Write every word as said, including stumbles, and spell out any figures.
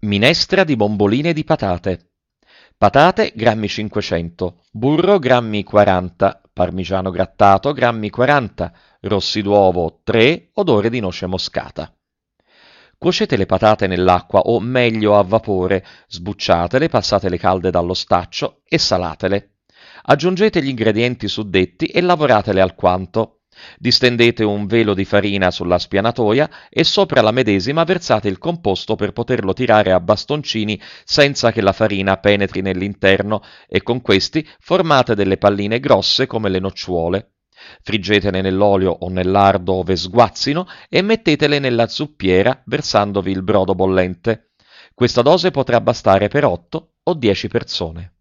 Minestra di bomboline di patate. Patate grammi cinquecento, burro grammi quaranta, parmigiano grattato grammi quaranta, rossi d'uovo tre, odore di noce moscata. Cuocete le patate nell'acqua o meglio a vapore, sbucciatele, passatele calde dallo staccio e salatele. Aggiungete gli ingredienti suddetti e lavoratele alquanto. Distendete un velo di farina sulla spianatoia e sopra la medesima versate il composto per poterlo tirare a bastoncini senza che la farina penetri nell'interno e con questi formate delle palline grosse come le nocciuole. Friggetele nell'olio o nel lardo ove sguazzino e mettetele nella zuppiera versandovi il brodo bollente. Questa dose potrà bastare per otto o dieci persone.